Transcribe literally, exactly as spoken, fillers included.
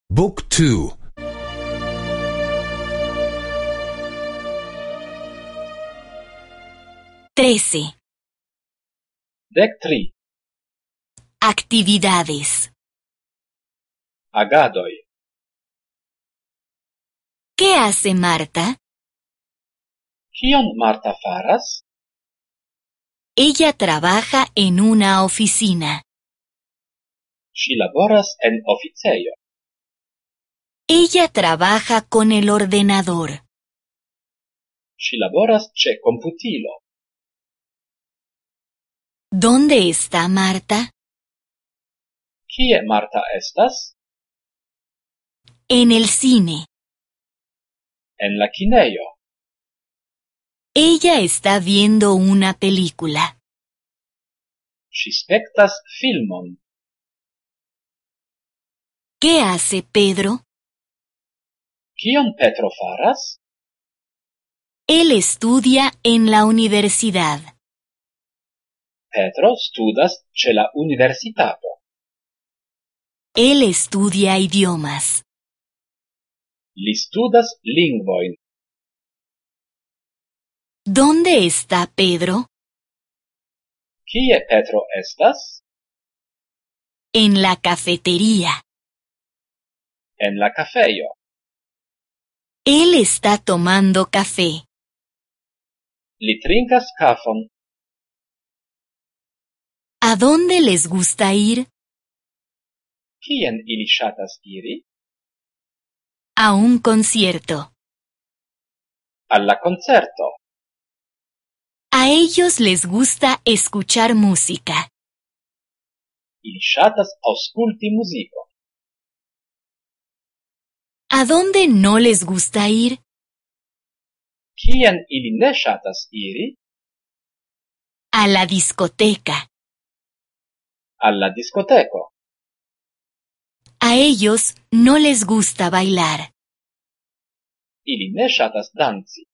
บุ๊กทู trece. Dek tri. Actividades. Agadoj. ¿Qué hace Marta? Kion Marta faras? Ella trabaja en una oficina. Ŝi laboras en oficejo. Ella trabaja con el ordenador. Ŝi laboras ĉe komputilo. ¿Dónde está Marta? Kie Marta estas? En el cine. En la kinejo. Ella está viendo una película. Ŝi spektas filmon. ¿Qué hace Pedro? Kion Petro faras? Él estudia en la universidad. Petro studas ĉe la universitato. Él estudia idiomas. Li studas lingvojn. ¿Dónde está Pedro? Kie Petro estas? En la cafetería. En la kafejo. Él está tomando café. Li trinkas kafon. ¿A dónde les gusta ir? Kien ili ŝatas iri? A un concierto. Al la koncerto. A ellos les gusta escuchar música. Ili ŝatas aŭskulti muzikon. ¿A dónde no les gusta ir? Kien ili ne ŝatas iri? A la discoteca. Al la diskoteko. A ellos no les gusta bailar. Ili ne ŝatas danci.